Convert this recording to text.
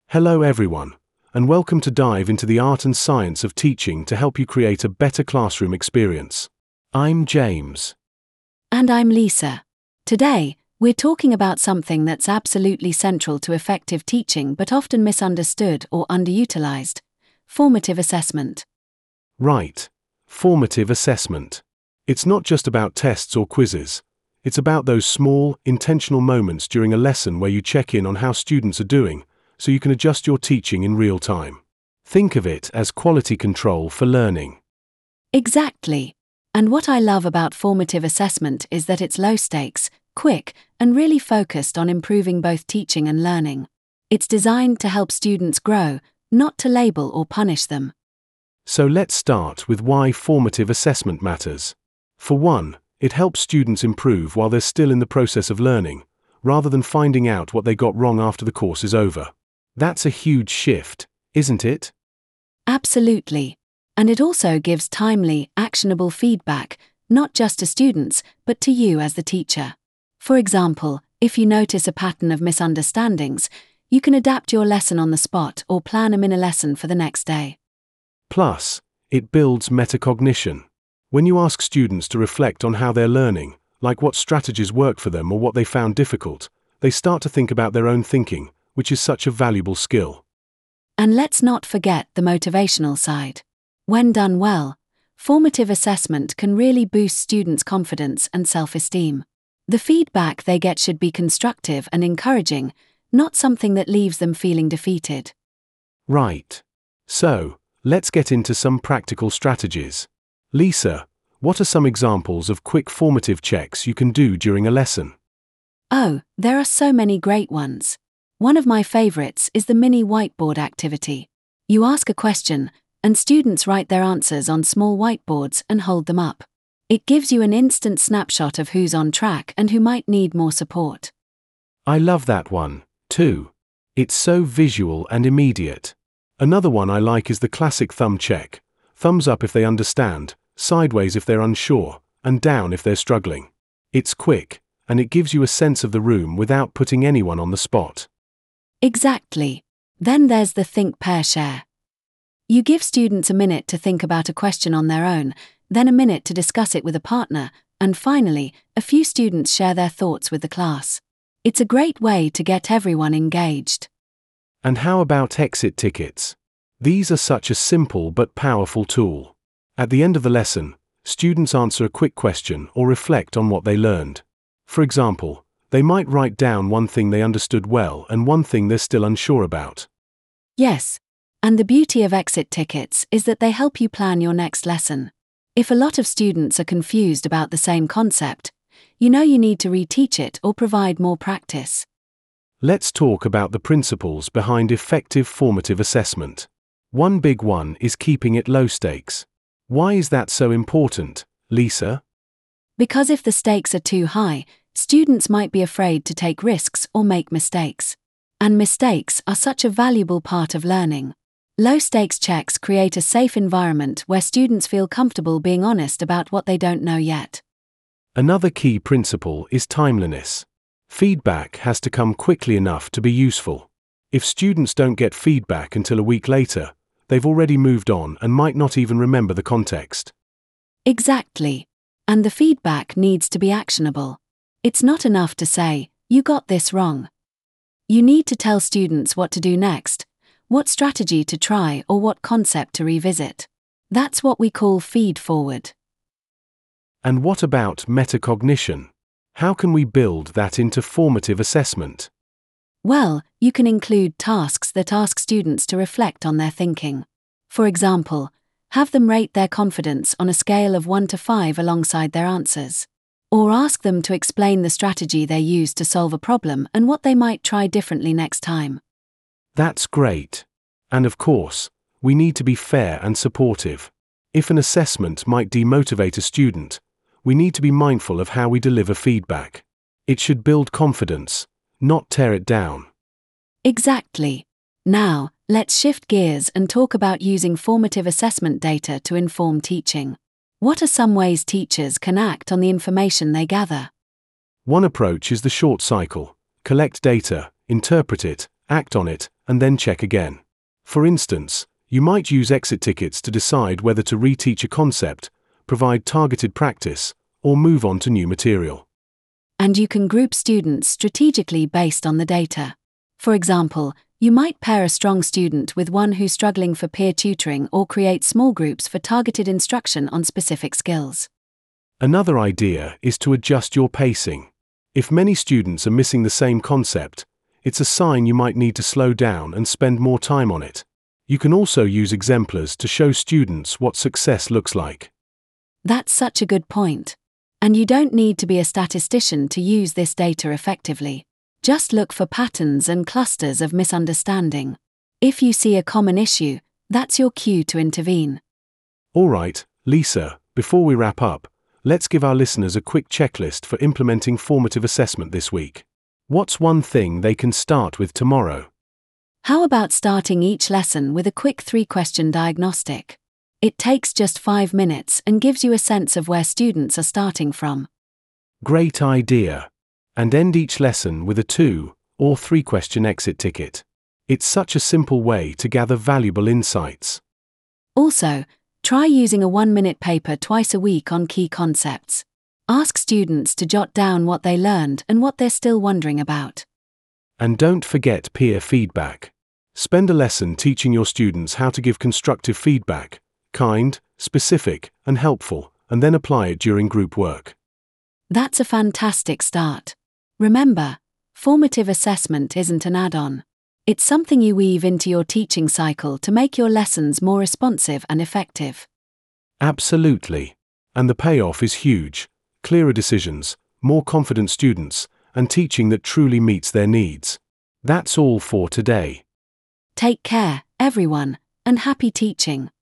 Hello everyone, and welcome to dive into the art and science of teaching to help you create a better classroom experience. I'm James. And I'm Lisa. Today, we're talking about something that's absolutely central to effective teaching but often misunderstood or underutilized: formative assessment. Right, formative assessment. It's not just about tests or quizzes. It's about those small, intentional moments during a lesson where you check in on how students are doing, so you can adjust your teaching in real time. Think of it as quality control for learning. Exactly. And what I love about formative assessment is that it's low stakes, quick, and really focused on improving both teaching and learning. It's designed to help students grow, not to label or punish them. So let's start with why formative assessment matters. For one, it helps students improve while they're still in the process of learning, rather than finding out what they got wrong after the course is over. That's a huge shift, isn't it? Absolutely. And it also gives timely, actionable feedback, not just to students, but to you as the teacher. For example, if you notice a pattern of misunderstandings, you can adapt your lesson on the spot or plan a mini-lesson for the next day. Plus, it builds metacognition. When you ask students to reflect on how they're learning, like what strategies work for them or what they found difficult, they start to think about their own thinking, which is such a valuable skill. And let's not forget the motivational side. When done well, formative assessment can really boost students' confidence and self-esteem. The feedback they get should be constructive and encouraging, not something that leaves them feeling defeated. Right. So, let's get into some practical strategies. Lisa, what are some examples of quick formative checks you can do during a lesson? Oh, there are so many great ones. One of my favorites is the mini whiteboard activity. You ask a question, and students write their answers on small whiteboards and hold them up. It gives you an instant snapshot of who's on track and who might need more support. I love that one, too. It's so visual and immediate. Another one I like is the classic thumb check. Thumbs up if they understand, sideways if they're unsure, and down if they're struggling. It's quick, and it gives you a sense of the room without putting anyone on the spot. Exactly. Then there's the think, pair, share. You give students a minute to think about a question on their own, then a minute to discuss it with a partner, and finally, a few students share their thoughts with the class. It's a great way to get everyone engaged. And how about exit tickets? These are such a simple but powerful tool. At the end of the lesson, students answer a quick question or reflect on what they learned. For example, they might write down one thing they understood well and one thing they're still unsure about. Yes, and the beauty of exit tickets is that they help you plan your next lesson. If a lot of students are confused about the same concept, you know you need to reteach it or provide more practice. Let's talk about the principles behind effective formative assessment. One big one is keeping it low stakes. Why is that so important, Lisa? Because if the stakes are too high, students might be afraid to take risks or make mistakes. And mistakes are such a valuable part of learning. Low-stakes checks create a safe environment where students feel comfortable being honest about what they don't know yet. Another key principle is timeliness. Feedback has to come quickly enough to be useful. If students don't get feedback until a week later, they've already moved on and might not even remember the context. Exactly. And the feedback needs to be actionable. It's not enough to say, "You got this wrong." You need to tell students what to do next, what strategy to try or what concept to revisit. That's what we call feed forward. And what about metacognition? How can we build that into formative assessment? Well, you can include tasks that ask students to reflect on their thinking. For example, have them rate their confidence on a scale of 1 to 5 alongside their answers. Or ask them to explain the strategy they used to solve a problem and what they might try differently next time. That's great. And of course, we need to be fair and supportive. If an assessment might demotivate a student, we need to be mindful of how we deliver feedback. It should build confidence, not tear it down. Exactly. Now, let's shift gears and talk about using formative assessment data to inform teaching. What are some ways teachers can act on the information they gather? One approach is the short cycle: collect data, interpret it, act on it, and then check again. For instance, you might use exit tickets to decide whether to reteach a concept, provide targeted practice, or move on to new material. And you can group students strategically based on the data. For example, you might pair a strong student with one who's struggling for peer tutoring or create small groups for targeted instruction on specific skills. Another idea is to adjust your pacing. If many students are missing the same concept, it's a sign you might need to slow down and spend more time on it. You can also use exemplars to show students what success looks like. That's such a good point. And you don't need to be a statistician to use this data effectively. Just look for patterns and clusters of misunderstanding. If you see a common issue, that's your cue to intervene. All right, Lisa, before we wrap up, let's give our listeners a quick checklist for implementing formative assessment this week. What's one thing they can start with tomorrow? How about starting each lesson with a quick 3-question diagnostic? It takes just 5 minutes and gives you a sense of where students are starting from. Great idea. And end each lesson with a 2 or 3-question exit ticket. It's such a simple way to gather valuable insights. Also, try using a 1-minute paper twice a week on key concepts. Ask students to jot down what they learned and what they're still wondering about. And don't forget peer feedback. Spend a lesson teaching your students how to give constructive feedback, kind, specific, and helpful, and then apply it during group work. That's a fantastic start. Remember, formative assessment isn't an add-on. It's something you weave into your teaching cycle to make your lessons more responsive and effective. Absolutely. And the payoff is huge. Clearer decisions, more confident students, and teaching that truly meets their needs. That's all for today. Take care, everyone, and happy teaching.